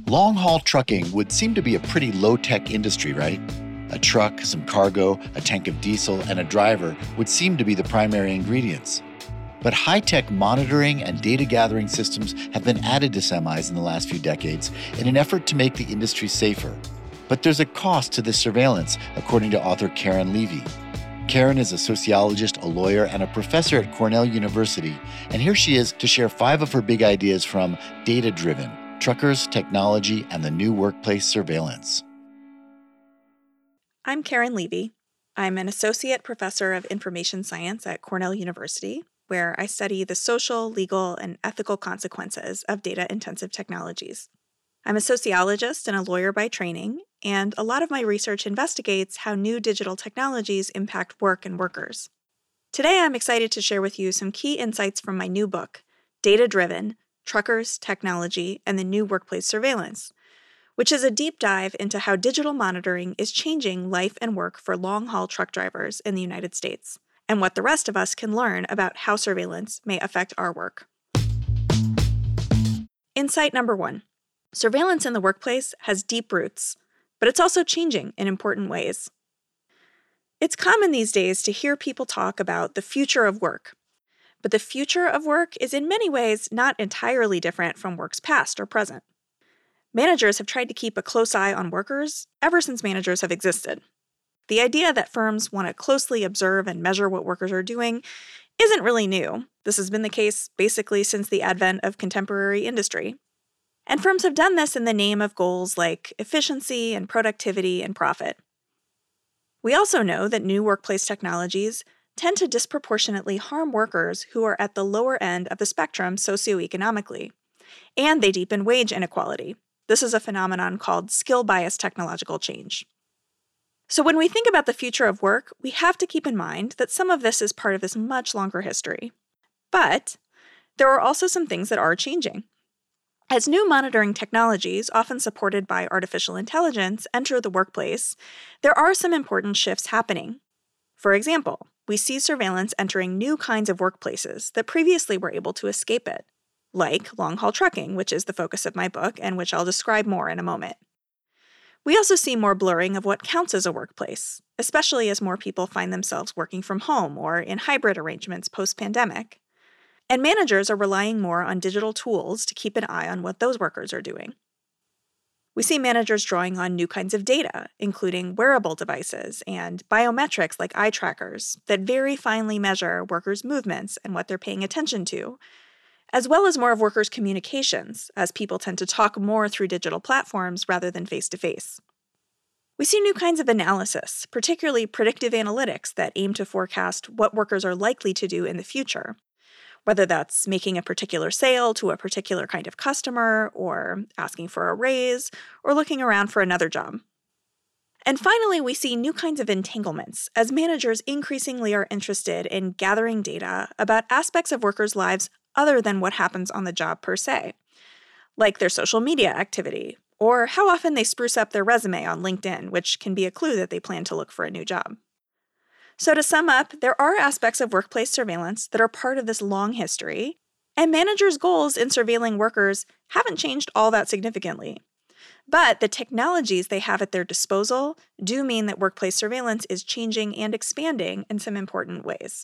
Long-haul trucking would seem to be a pretty low-tech industry, right? A truck, some cargo, a tank of diesel, and a driver would seem to be the primary ingredients. But high-tech monitoring and data gathering systems have been added to semis in the last few decades in an effort to make the industry safer. But there's a cost to this surveillance, according to author Karen Levy. Karen is a sociologist, a lawyer, and a professor at Cornell University, and here she is to share 5 of her big ideas from Data Driven: Truckers, Technology, and the New Workplace Surveillance. I'm Karen Levy. I'm an associate professor of information science at Cornell University, where I study the social, legal, and ethical consequences of data-intensive technologies. I'm a sociologist and a lawyer by training, and a lot of my research investigates how new digital technologies impact work and workers. Today, I'm excited to share with you some key insights from my new book, Data Driven: Truckers, Technology, and the New Workplace Surveillance, which is a deep dive into how digital monitoring is changing life and work for long-haul truck drivers in the United States, and what the rest of us can learn about how surveillance may affect our work. Insight number 1. Surveillance in the workplace has deep roots, but it's also changing in important ways. It's common these days to hear people talk about the future of work, but the future of work is in many ways not entirely different from work's past or present. Managers have tried to keep a close eye on workers ever since managers have existed. The idea that firms want to closely observe and measure what workers are doing isn't really new. This has been the case basically since the advent of contemporary industry. And firms have done this in the name of goals like efficiency and productivity and profit. We also know that new workplace technologies tend to disproportionately harm workers who are at the lower end of the spectrum socioeconomically, and they deepen wage inequality. This is a phenomenon called skill-biased technological change. So when we think about the future of work, we have to keep in mind that some of this is part of this much longer history. But there are also some things that are changing. As new monitoring technologies, often supported by artificial intelligence, enter the workplace, there are some important shifts happening. For example, we see surveillance entering new kinds of workplaces that previously were able to escape it, like long-haul trucking, which is the focus of my book and which I'll describe more in a moment. We also see more blurring of what counts as a workplace, especially as more people find themselves working from home or in hybrid arrangements post-pandemic. And managers are relying more on digital tools to keep an eye on what those workers are doing. We see managers drawing on new kinds of data, including wearable devices and biometrics like eye trackers that very finely measure workers' movements and what they're paying attention to, as well as more of workers' communications, as people tend to talk more through digital platforms rather than face-to-face. We see new kinds of analysis, particularly predictive analytics that aim to forecast what workers are likely to do in the future, whether that's making a particular sale to a particular kind of customer, or asking for a raise, or looking around for another job. And finally, we see new kinds of entanglements, as managers increasingly are interested in gathering data about aspects of workers' lives other than what happens on the job per se, like their social media activity, or how often they spruce up their resume on LinkedIn, which can be a clue that they plan to look for a new job. So to sum up, there are aspects of workplace surveillance that are part of this long history, and managers' goals in surveilling workers haven't changed all that significantly. But the technologies they have at their disposal do mean that workplace surveillance is changing and expanding in some important ways.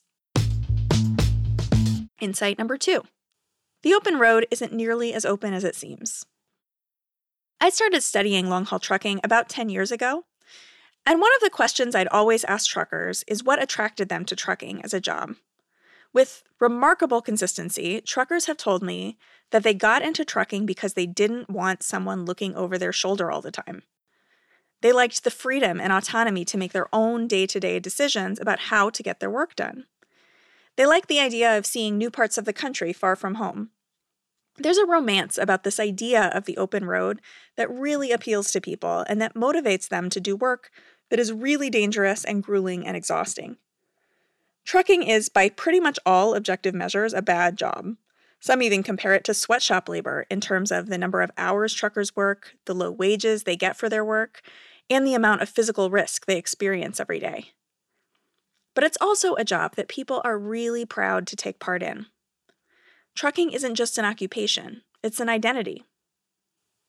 Insight number 2. The open road isn't nearly as open as it seems. I started studying long-haul trucking about 10 years ago, and one of the questions I'd always ask truckers is what attracted them to trucking as a job. With remarkable consistency, truckers have told me that they got into trucking because they didn't want someone looking over their shoulder all the time. They liked the freedom and autonomy to make their own day-to-day decisions about how to get their work done. They like the idea of seeing new parts of the country far from home. There's a romance about this idea of the open road that really appeals to people and that motivates them to do work that is really dangerous and grueling and exhausting. Trucking is, by pretty much all objective measures, a bad job. Some even compare it to sweatshop labor in terms of the number of hours truckers work, the low wages they get for their work, and the amount of physical risk they experience every day. But it's also a job that people are really proud to take part in. Trucking isn't just an occupation, it's an identity.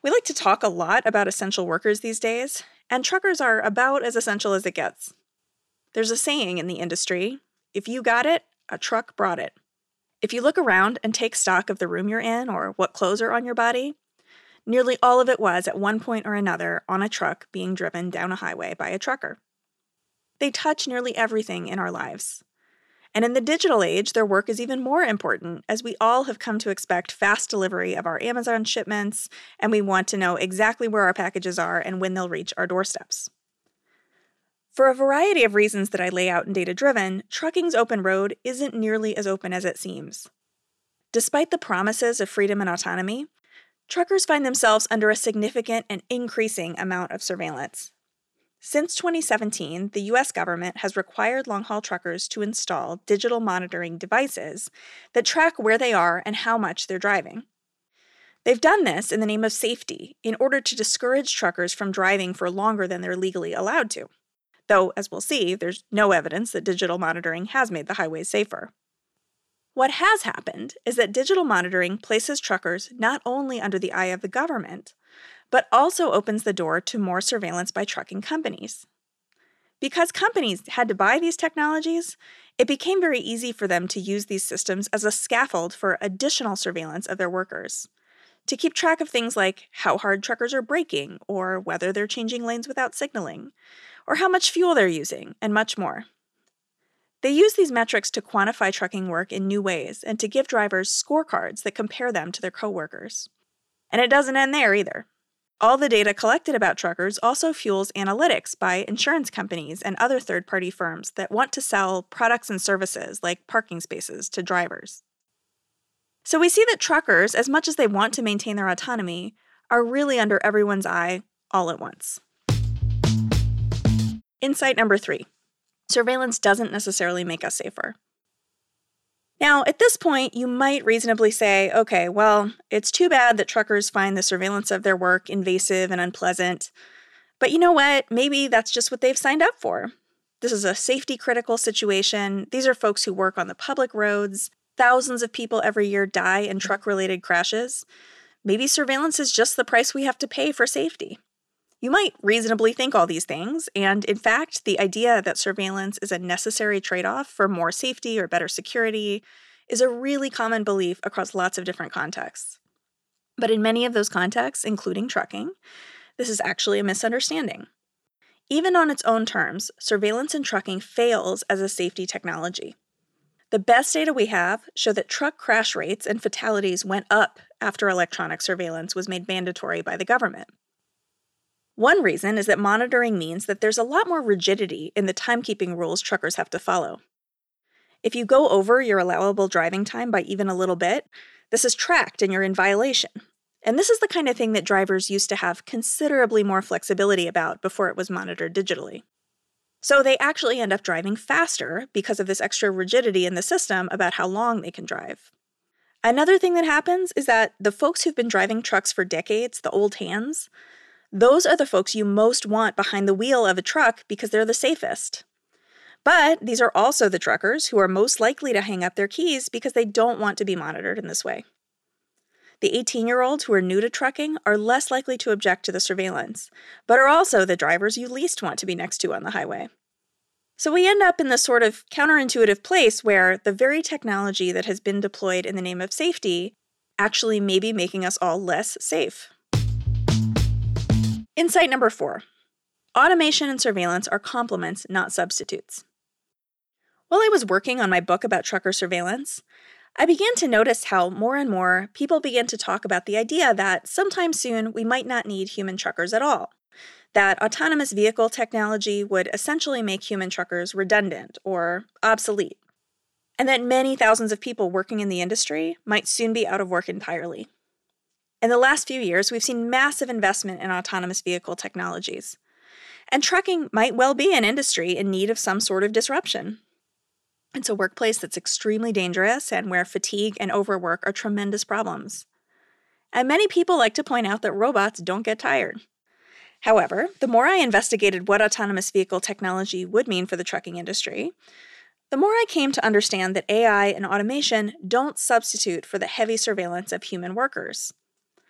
We like to talk a lot about essential workers these days, and truckers are about as essential as it gets. There's a saying in the industry, if you got it, a truck brought it. If you look around and take stock of the room you're in or what clothes are on your body, nearly all of it was at one point or another on a truck being driven down a highway by a trucker. They touch nearly everything in our lives. And in the digital age, their work is even more important, as we all have come to expect fast delivery of our Amazon shipments, and we want to know exactly where our packages are and when they'll reach our doorsteps. For a variety of reasons that I lay out in Data Driven, trucking's open road isn't nearly as open as it seems. Despite the promises of freedom and autonomy, truckers find themselves under a significant and increasing amount of surveillance. Since 2017, the U.S. government has required long-haul truckers to install digital monitoring devices that track where they are and how much they're driving. They've done this in the name of safety, in order to discourage truckers from driving for longer than they're legally allowed to. Though, as we'll see, there's no evidence that digital monitoring has made the highways safer. What has happened is that digital monitoring places truckers not only under the eye of the government, but also opens the door to more surveillance by trucking companies. Because companies had to buy these technologies, it became very easy for them to use these systems as a scaffold for additional surveillance of their workers, to keep track of things like how hard truckers are braking, or whether they're changing lanes without signaling, or how much fuel they're using, and much more. They use these metrics to quantify trucking work in new ways and to give drivers scorecards that compare them to their coworkers. And it doesn't end there either. All the data collected about truckers also fuels analytics by insurance companies and other third-party firms that want to sell products and services like parking spaces to drivers. So we see that truckers, as much as they want to maintain their autonomy, are really under everyone's eye all at once. Insight number 3. Surveillance doesn't necessarily make us safer. Now, at this point, you might reasonably say, okay, well, it's too bad that truckers find the surveillance of their work invasive and unpleasant. But you know what? Maybe that's just what they've signed up for. This is a safety-critical situation. These are folks who work on the public roads. Thousands of people every year die in truck-related crashes. Maybe surveillance is just the price we have to pay for safety. You might reasonably think all these things, and in fact, the idea that surveillance is a necessary trade-off for more safety or better security is a really common belief across lots of different contexts. But in many of those contexts, including trucking, this is actually a misunderstanding. Even on its own terms, surveillance in trucking fails as a safety technology. The best data we have show that truck crash rates and fatalities went up after electronic surveillance was made mandatory by the government. One reason is that monitoring means that there's a lot more rigidity in the timekeeping rules truckers have to follow. If you go over your allowable driving time by even a little bit, this is tracked and you're in violation. And this is the kind of thing that drivers used to have considerably more flexibility about before it was monitored digitally. So they actually end up driving faster because of this extra rigidity in the system about how long they can drive. Another thing that happens is that the folks who've been driving trucks for decades, the old hands, those are the folks you most want behind the wheel of a truck because they're the safest. But these are also the truckers who are most likely to hang up their keys because they don't want to be monitored in this way. The 18-year-olds who are new to trucking are less likely to object to the surveillance, but are also the drivers you least want to be next to on the highway. So we end up in this sort of counterintuitive place where the very technology that has been deployed in the name of safety actually may be making us all less safe. Insight number 4. Automation and surveillance are complements, not substitutes. While I was working on my book about trucker surveillance, I began to notice how more and more people began to talk about the idea that sometime soon we might not need human truckers at all, that autonomous vehicle technology would essentially make human truckers redundant or obsolete, and that many thousands of people working in the industry might soon be out of work entirely. In the last few years, we've seen massive investment in autonomous vehicle technologies, and trucking might well be an industry in need of some sort of disruption. It's a workplace that's extremely dangerous and where fatigue and overwork are tremendous problems. And many people like to point out that robots don't get tired. However, the more I investigated what autonomous vehicle technology would mean for the trucking industry, the more I came to understand that AI and automation don't substitute for the heavy surveillance of human workers.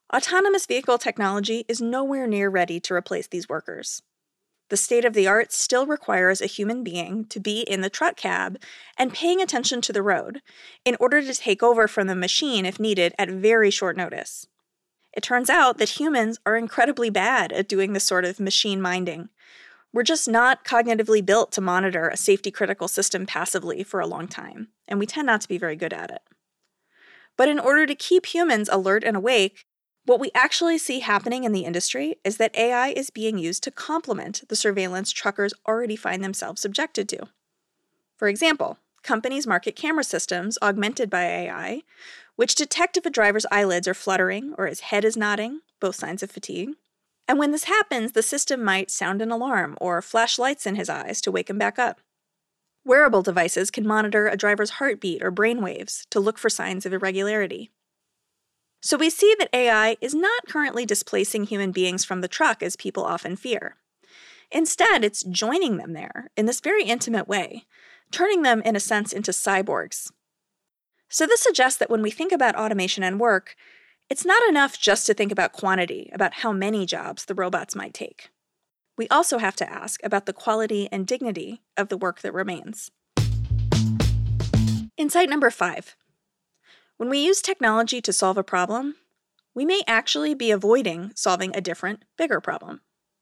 Autonomous vehicle technology is nowhere near ready to replace these workers. The state of the art still requires a human being to be in the truck cab and paying attention to the road in order to take over from the machine if needed at very short notice. It turns out that humans are incredibly bad at doing this sort of machine minding. We're just not cognitively built to monitor a safety-critical system passively for a long time, and we tend not to be very good at it. But in order to keep humans alert and awake, what we actually see happening in the industry is that AI is being used to complement the surveillance truckers already find themselves subjected to. For example, companies market camera systems augmented by AI, which detect if a driver's eyelids are fluttering or his head is nodding, both signs of fatigue. And when this happens, the system might sound an alarm or flash lights in his eyes to wake him back up. Wearable devices can monitor a driver's heartbeat or brain waves to look for signs of irregularity. So we see that AI is not currently displacing human beings from the truck as people often fear. Instead, it's joining them there in this very intimate way, turning them, in a sense, into cyborgs. So this suggests that when we think about automation and work, it's not enough just to think about quantity, about how many jobs the robots might take. We also have to ask about the quality and dignity of the work that remains. Insight number 5. When we use technology to solve a problem, we may actually be avoiding solving a different, bigger problem.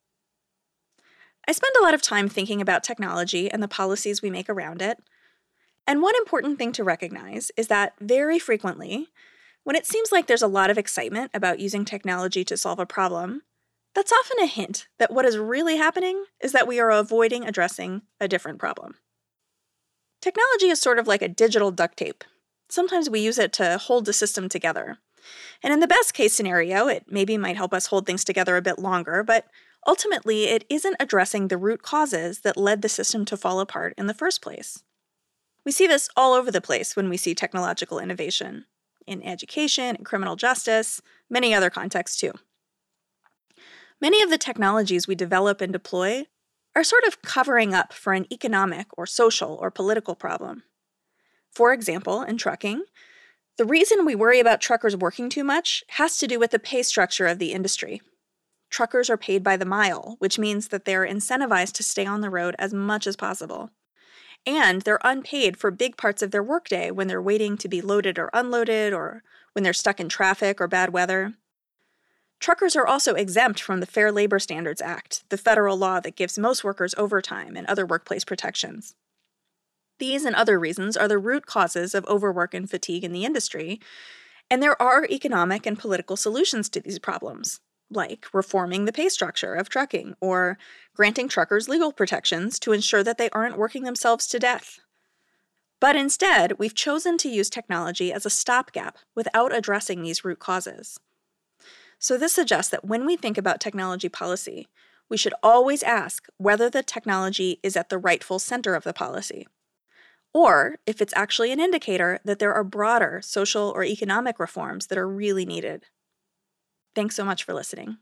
I spend a lot of time thinking about technology and the policies we make around it. And one important thing to recognize is that very frequently, when it seems like there's a lot of excitement about using technology to solve a problem, that's often a hint that what is really happening is that we are avoiding addressing a different problem. Technology is sort of like a digital duct tape. Sometimes we use it to hold the system together. And in the best case scenario, it maybe might help us hold things together a bit longer, but ultimately it isn't addressing the root causes that led the system to fall apart in the first place. We see this all over the place when we see technological innovation, in education, in criminal justice, many other contexts too. Many of the technologies we develop and deploy are sort of covering up for an economic or social or political problem. For example, in trucking, the reason we worry about truckers working too much has to do with the pay structure of the industry. Truckers are paid by the mile, which means that they're incentivized to stay on the road as much as possible. And they're unpaid for big parts of their workday when they're waiting to be loaded or unloaded, or when they're stuck in traffic or bad weather. Truckers are also exempt from the Fair Labor Standards Act, the federal law that gives most workers overtime and other workplace protections. These and other reasons are the root causes of overwork and fatigue in the industry, and there are economic and political solutions to these problems, like reforming the pay structure of trucking or granting truckers legal protections to ensure that they aren't working themselves to death. But instead, we've chosen to use technology as a stopgap without addressing these root causes. So this suggests that when we think about technology policy, we should always ask whether the technology is at the rightful center of the policy, or if it's actually an indicator that there are broader social or economic reforms that are really needed. Thanks so much for listening.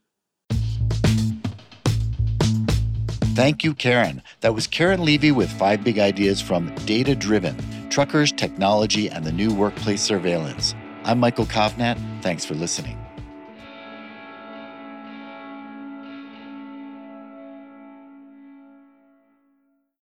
Thank you, Karen. That was Karen Levy with 5 big ideas from Data Driven, Truckers, Technology, and the New Workplace Surveillance. I'm Michael Kovnat. Thanks for listening.